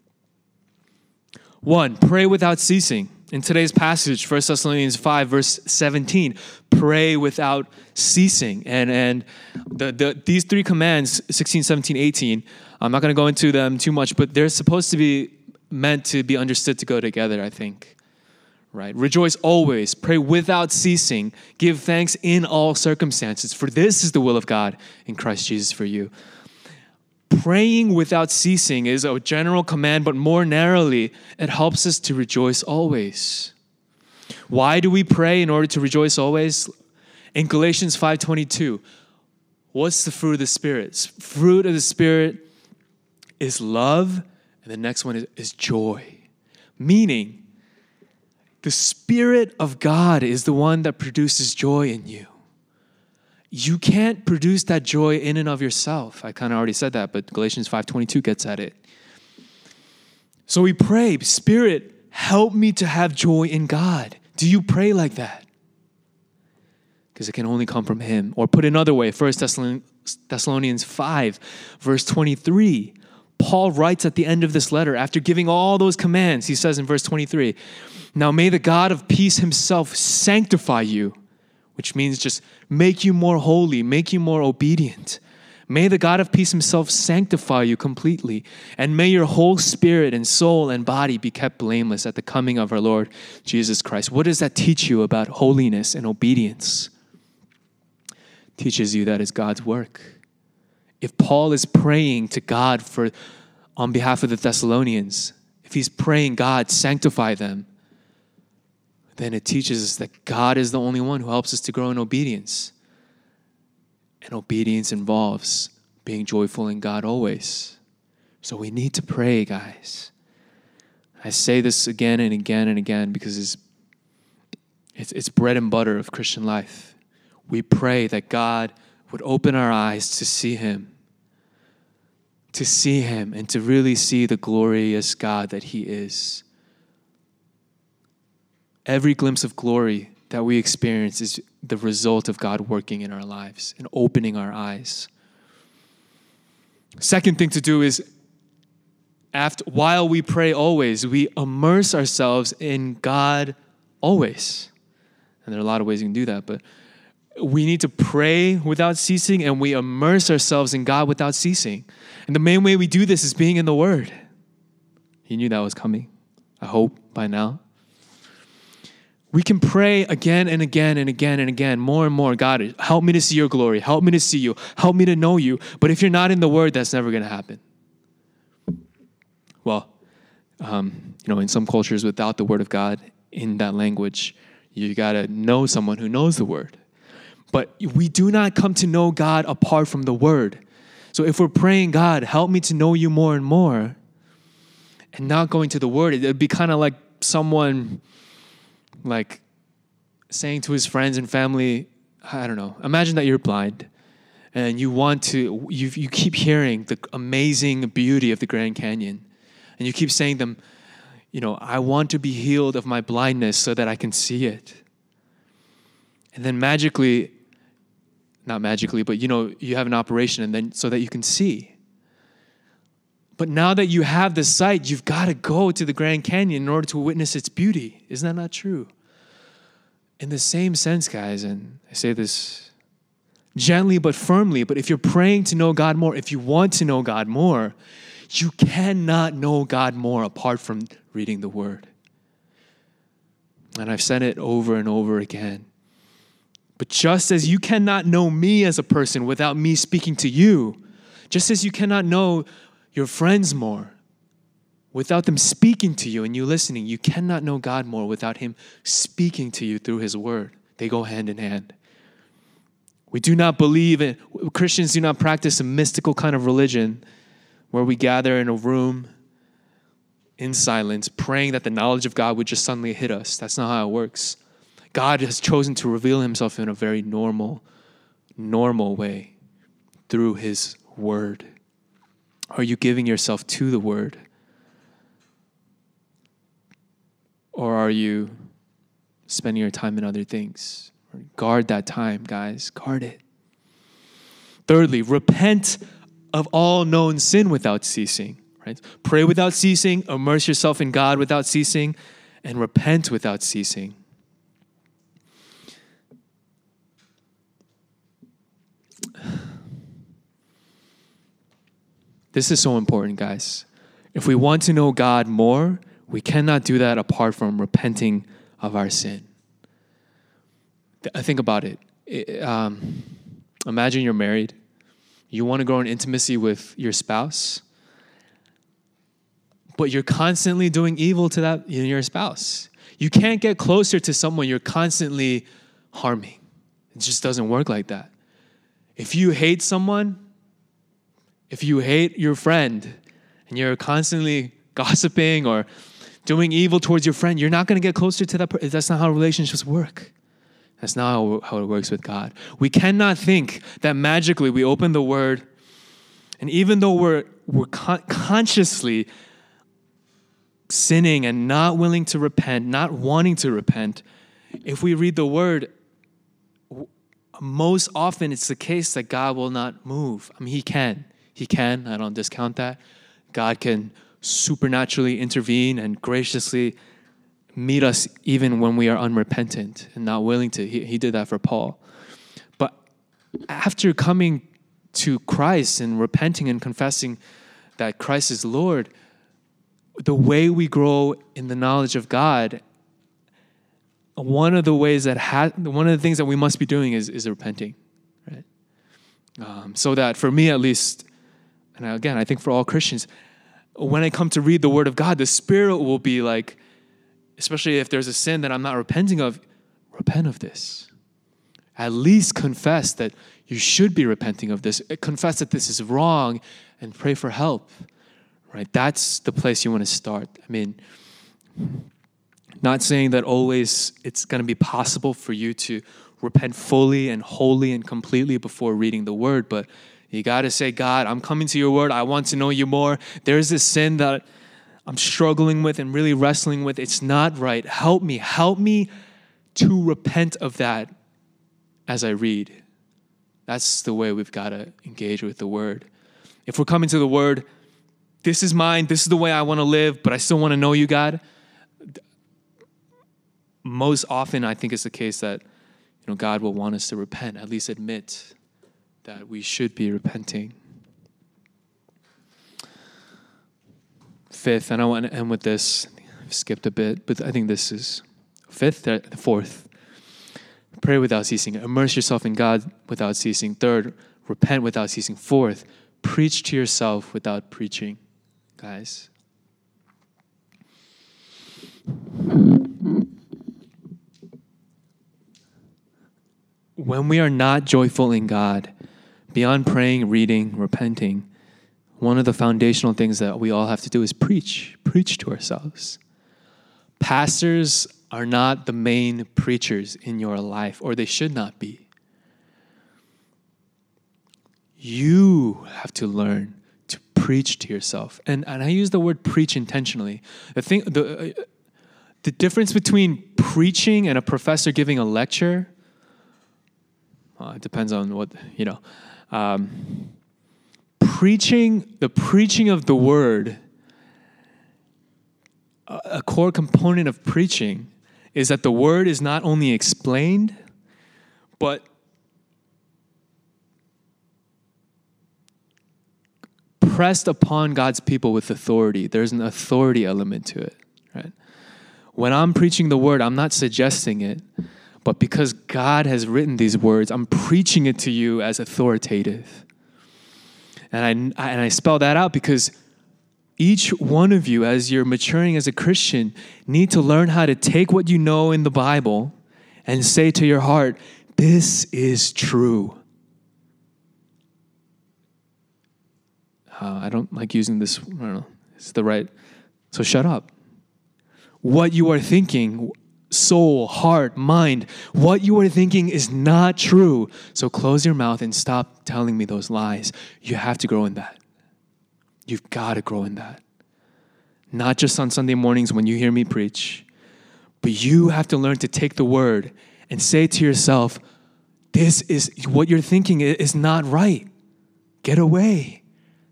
One, pray without ceasing. In today's passage, First Thessalonians five, verse seventeen, pray without ceasing. And and the, the these three commands, sixteen, seventeen, eighteen, I'm not going to go into them too much, but they're supposed to be meant to be understood to go together, I think. Right? Rejoice always, pray without ceasing, give thanks in all circumstances, for this is the will of God in Christ Jesus for you. Praying without ceasing is a general command, but more narrowly, it helps us to rejoice always. Why do we pray in order to rejoice always? In Galatians five twenty-two, what's the fruit of the Spirit? Fruit of the Spirit is love, and the next one is, is joy. Meaning, the Spirit of God is the one that produces joy in you. You can't produce that joy in and of yourself. I kind of already said that, but Galatians five twenty-two gets at it. So we pray, Spirit, help me to have joy in God. Do you pray like that? Because it can only come from Him. Or put another way, First Thessalonians five, verse twenty-three. Paul writes at the end of this letter, after giving all those commands, he says in verse twenty-three, now may the God of peace Himself sanctify you, which means just make you more holy, make you more obedient. May the God of peace Himself sanctify you completely, and may your whole spirit and soul and body be kept blameless at the coming of our Lord Jesus Christ. What does that teach you about holiness and obedience? It teaches you that it's God's work. If Paul is praying to God for, on behalf of the Thessalonians, if he's praying, God, sanctify them, then it teaches us that God is the only one who helps us to grow in obedience. And obedience involves being joyful in God always. So we need to pray, guys. I say this again and again and again because it's, it's, it's bread and butter of Christian life. We pray that God would open our eyes to see Him, to see Him and to really see the glorious God that He is. Every glimpse of glory that we experience is the result of God working in our lives and opening our eyes. Second thing to do is, after, while we pray always, we immerse ourselves in God always. And there are a lot of ways you can do that, but we need to pray without ceasing, and we immerse ourselves in God without ceasing. And the main way we do this is being in the Word. You knew that was coming, I hope, by now. We can pray again and again and again and again, more and more. God, help me to see your glory. Help me to see you. Help me to know you. But if you're not in the Word, that's never going to happen. Well, um, you know, in some cultures, without the Word of God in that language, you got to know someone who knows the Word. But we do not come to know God apart from the Word. So if we're praying, God, help me to know you more and more, and not going to the Word, it'd be kind of like someone like saying to his friends and family, I don't know, imagine that you're blind and you want to, you, you keep hearing the amazing beauty of the Grand Canyon. And you keep saying to them, you know, I want to be healed of my blindness so that I can see it. And then magically, not magically, but you know, you have an operation and then so that you can see. But now that you have the sight, you've got to go to the Grand Canyon in order to witness its beauty. Isn't that not true? In the same sense, guys, and I say this gently but firmly, but if you're praying to know God more, if you want to know God more, you cannot know God more apart from reading the Word. And I've said it over and over again. But just as you cannot know me as a person without me speaking to you, just as you cannot know your friends more without them speaking to you and you listening, you cannot know God more without Him speaking to you through His Word. They go hand in hand. We do not believe in, Christians do not practice a mystical kind of religion where we gather in a room in silence, praying that the knowledge of God would just suddenly hit us. That's not how it works. God has chosen to reveal Himself in a very normal, normal way through His Word. Are you giving yourself to the Word? Or are you spending your time in other things? Guard that time, guys. Guard it. Thirdly, repent of all known sin without ceasing. Right? Pray without ceasing, immerse yourself in God without ceasing, and repent without ceasing. This is so important, guys. If we want to know God more, we cannot do that apart from repenting of our sin. I think about it. it um, imagine you're married. You want to grow in intimacy with your spouse, but you're constantly doing evil to that in your spouse. You can't get closer to someone you're constantly harming. It just doesn't work like that. If you hate someone, if you hate your friend and you're constantly gossiping or doing evil towards your friend, you're not going to get closer to that person. That's not how relationships work. That's not how, how it works with God. We cannot think that magically we open the Word, and even though we're, we're con- consciously sinning and not willing to repent, not wanting to repent, if we read the Word, most often it's the case that God will not move. I mean, He can. He can. I don't discount that. God can supernaturally intervene and graciously meet us even when we are unrepentant and not willing to. He, he did that for Paul. But after coming to Christ and repenting and confessing that Christ is Lord, the way we grow in the knowledge of God, one of the ways that ha- one of the things that we must be doing is, is repenting, right? Um, so that for me at least, and again, I think for all Christians, when I come to read the Word of God, the Spirit will be like, especially if there's a sin that I'm not repenting of, repent of this. At least confess that you should be repenting of this. Confess that this is wrong and pray for help, right? That's the place you want to start. I mean, not saying that always it's going to be possible for you to repent fully and wholly and completely before reading the Word, but you got to say, God, I'm coming to your Word. I want to know you more. There's this sin that I'm struggling with and really wrestling with. It's not right. Help me. Help me to repent of that as I read. That's the way we've got to engage with the Word. if we're coming to the word, this is mine, this is the way I want to live, but I still want to know you, God. Most often, I think it's the case that, you know, God will want us to repent, at least admit that we should be repenting. Fifth, and I want to end with this. I've skipped a bit, but I think this is fifth, uh, fourth. Pray without ceasing. Immerse yourself in God without ceasing. Third, repent without ceasing. Fourth, preach to yourself without preaching. Guys. When we are not joyful in God, beyond praying, reading, repenting, one of the foundational things that we all have to do is preach. Preach to ourselves. Pastors are not the main preachers in your life, or they should not be. You have to learn to preach to yourself. And, and I use the word preach intentionally. The thing, the, uh, the difference between preaching and a professor giving a lecture, uh, it depends on what, you know. Um, preaching, the preaching of the word, a, a core component of preaching is that the word is not only explained, but pressed upon God's people with authority. There's an authority element to it, right? When I'm preaching the word, I'm not suggesting it, but because God has written these words, I'm preaching it to you as authoritative. And I, and I spell that out because each one of you, as you're maturing as a Christian, need to learn how to take what you know in the Bible and say to your heart, this is true. Uh, I don't like using this, I don't know, it's the right, so shut up. What you are thinking, soul, heart, mind, what you are thinking is not true. So close your mouth and stop telling me those lies. You have to grow in that. You've got to grow in that. Not just on Sunday mornings when you hear me preach, but you have to learn to take the word and say to yourself, this is, what you're thinking is not right. Get away.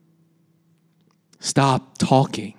Stop talking.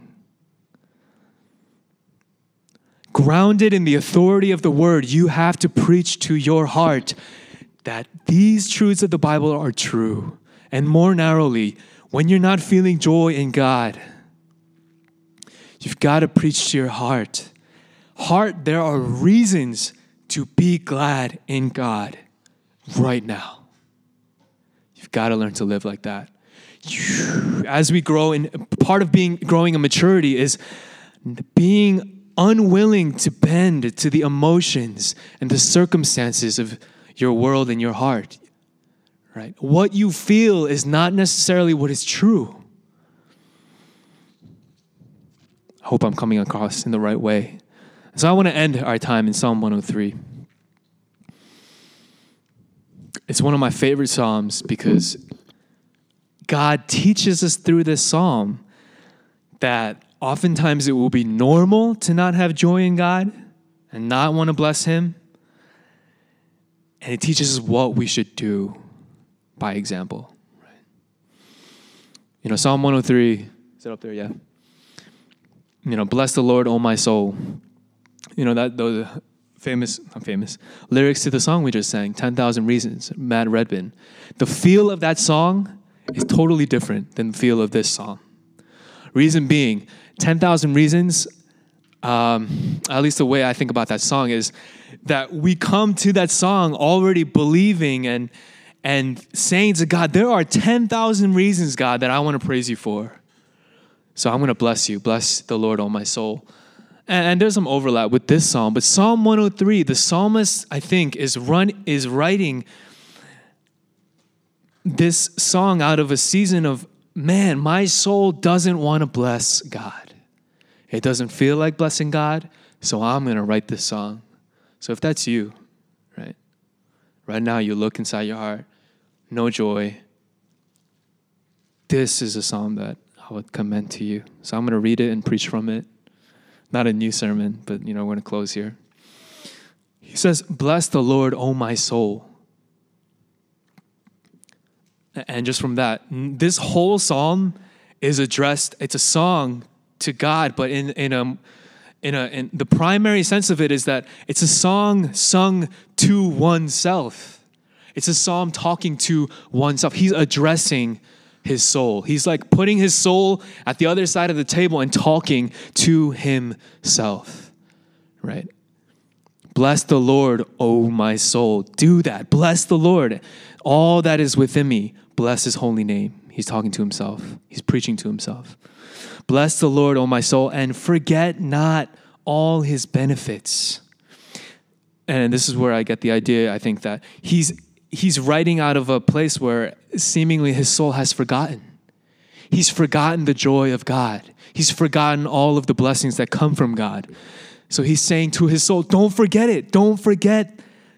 Grounded in the authority of the word, you have to preach to your heart that these truths of the Bible are true. And more narrowly, when you're not feeling joy in God, you've got to preach to your heart. Heart, there are reasons to be glad in God right now. You've got to learn to live like that. As we grow, in part of being growing in maturity is being unwilling to bend to the emotions and the circumstances of your world and your heart. Right? What you feel is not necessarily what is true. I hope I'm coming across in the right way. So I want to end our time in Psalm one oh three. It's one of my favorite Psalms because God teaches us through this Psalm that oftentimes it will be normal to not have joy in God and not want to bless Him. And it teaches us what we should do by example. Right? You know, Psalm one oh three, is it up there? Yeah. You know, bless the Lord, O my soul. You know, that those famous, not famous, lyrics to the song we just sang, ten thousand Reasons, Matt Redman. The feel of that song is totally different than the feel of this song. Reason being, ten thousand Reasons, um, at least the way I think about that song is that we come to that song already believing and and saying to God, there are ten thousand reasons, God, that I want to praise you for. So I'm going to bless you. Bless the Lord, O my soul. And, and there's some overlap with this psalm. But Psalm one oh three, the psalmist, I think, is run is writing this song out of a season of, man, my soul doesn't want to bless God. It doesn't feel like blessing God, so I'm going to write this song. So if that's you, right? Right now you look inside your heart, no joy. This is a psalm that I would commend to you. So I'm going to read it and preach from it. Not a new sermon, but you know, we're going to close here. He says, bless the Lord, O my soul. And just from that, this whole psalm is addressed, it's a song to God, but in, in a in a in the primary sense of it is that it's a song sung to oneself. It's a psalm talking to oneself. He's addressing his soul. He's like putting his soul at the other side of the table and talking to himself, right? Bless the Lord, O my soul. Do that. Bless the Lord. All that is within me, bless his holy name. He's talking to himself. He's preaching to himself. Bless the Lord, O my soul, and forget not all his benefits. And this is where I get the idea, I think, that he's he's writing out of a place where seemingly his soul has forgotten. He's forgotten the joy of God. He's forgotten all of the blessings that come from God. So he's saying to his soul, don't forget it. Don't forget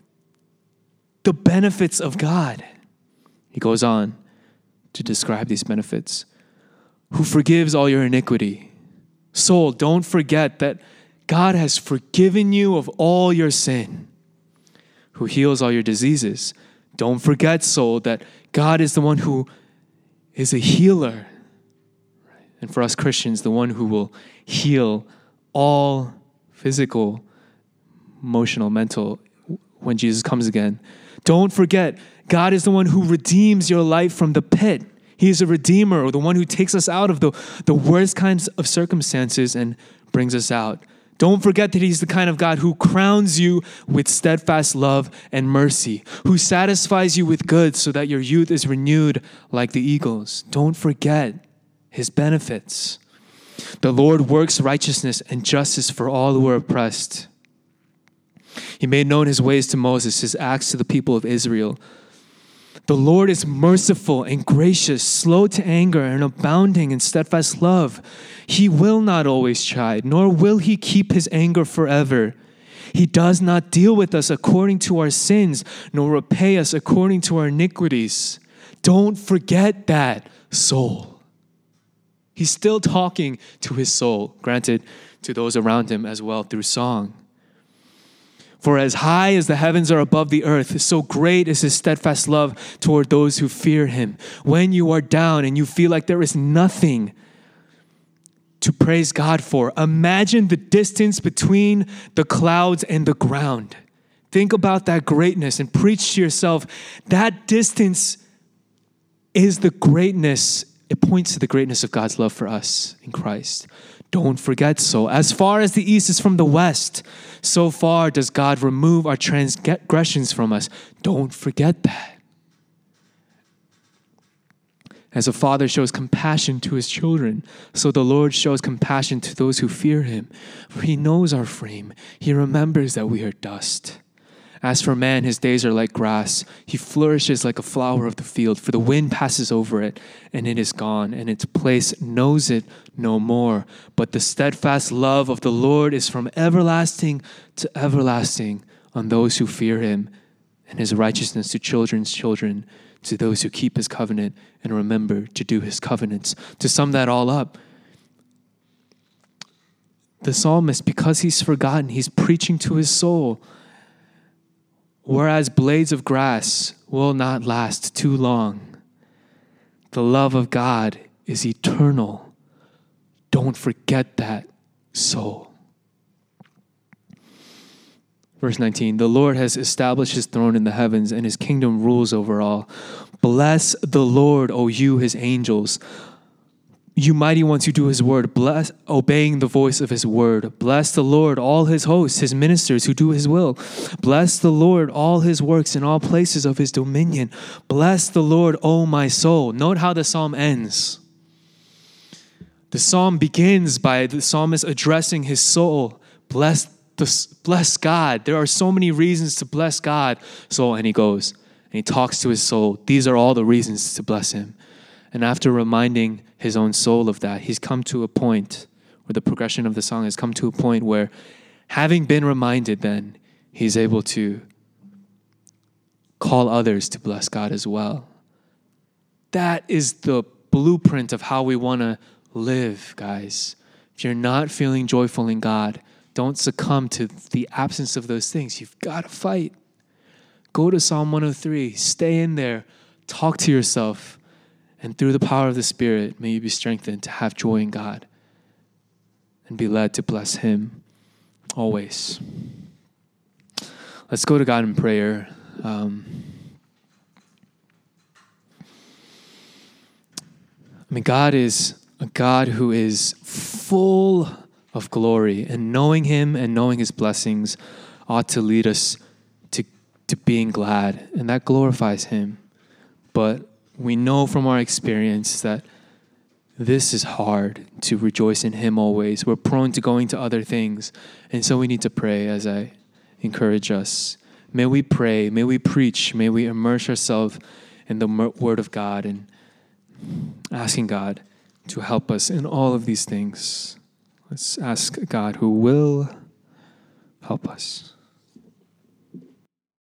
the benefits of God. He goes on to describe these benefits. Who forgives all your iniquity. Soul, don't forget that God has forgiven you of all your sin. Who heals all your diseases. Don't forget, soul, that God is the one who is a healer. And for us Christians, the one who will heal all physical, emotional, mental, when Jesus comes again. Don't forget, God is the one who redeems your life from the pit. He is a redeemer, or the one who takes us out of the, the worst kinds of circumstances and brings us out. Don't forget that he's the kind of God who crowns you with steadfast love and mercy, who satisfies you with good so that your youth is renewed like the eagles. Don't forget his benefits. The Lord works righteousness and justice for all who are oppressed. He made known his ways to Moses, his acts to the people of Israel. The Lord is merciful and gracious, slow to anger and abounding in steadfast love. He will not always chide, nor will he keep his anger forever. He does not deal with us according to our sins, nor repay us according to our iniquities. Don't forget that, soul. He's still talking to his soul, granted to those around him as well through song. For as high as the heavens are above the earth, so great is his steadfast love toward those who fear him. When you are down and you feel like there is nothing to praise God for, imagine the distance between the clouds and the ground. Think about that greatness and preach to yourself. That distance is the greatness. It points to the greatness of God's love for us in Christ. Don't forget so. As far as the east is from the west, so far does God remove our transgressions from us. Don't forget that. As a father shows compassion to his children, so the Lord shows compassion to those who fear him. For he knows our frame. He remembers that we are dust. As for man, his days are like grass. He flourishes like a flower of the field, for the wind passes over it, and it is gone, and its place knows it no more. But the steadfast love of the Lord is from everlasting to everlasting on those who fear him, and his righteousness to children's children, to those who keep his covenant and remember to do his covenants. To sum that all up, the psalmist, because he's forgotten, he's preaching to his soul. Whereas blades of grass will not last too long, the love of God is eternal. Don't forget that, soul. Verse nineteen, the Lord has established his throne in the heavens, and his kingdom rules over all. Bless the Lord, O you, his angels. You mighty ones who do his word, bless, obeying the voice of his word. Bless the Lord, all his hosts, his ministers who do his will. Bless the Lord, all his works in all places of his dominion. Bless the Lord, O my soul. Note how the psalm ends. The psalm begins by the psalmist addressing his soul. Bless the, bless God. There are so many reasons to bless God. So, and he goes, and he talks to his soul. These are all the reasons to bless him. And after reminding his own soul of that, he's come to a point where the progression of the song has come to a point where, having been reminded, then he's able to call others to bless God as well. That is the blueprint of how we want to live, guys. If you're not feeling joyful in God, don't succumb to the absence of those things. You've got to fight. Go to Psalm one oh three. Stay in there. talk to yourself, and through the power of the Spirit, may you be strengthened to have joy in God and be led to bless Him always. Let's go to God in prayer. Um, I mean, God is a God who is full of glory, and knowing Him and knowing His blessings ought to lead us to, to being glad, and that glorifies Him. But we know from our experience that this is hard, to rejoice in Him always. We're prone to going to other things, and so we need to pray, as I encourage us. May we pray, may we preach, may we immerse ourselves in the Word of God and asking God to help us in all of these things. Let's ask God who will help us.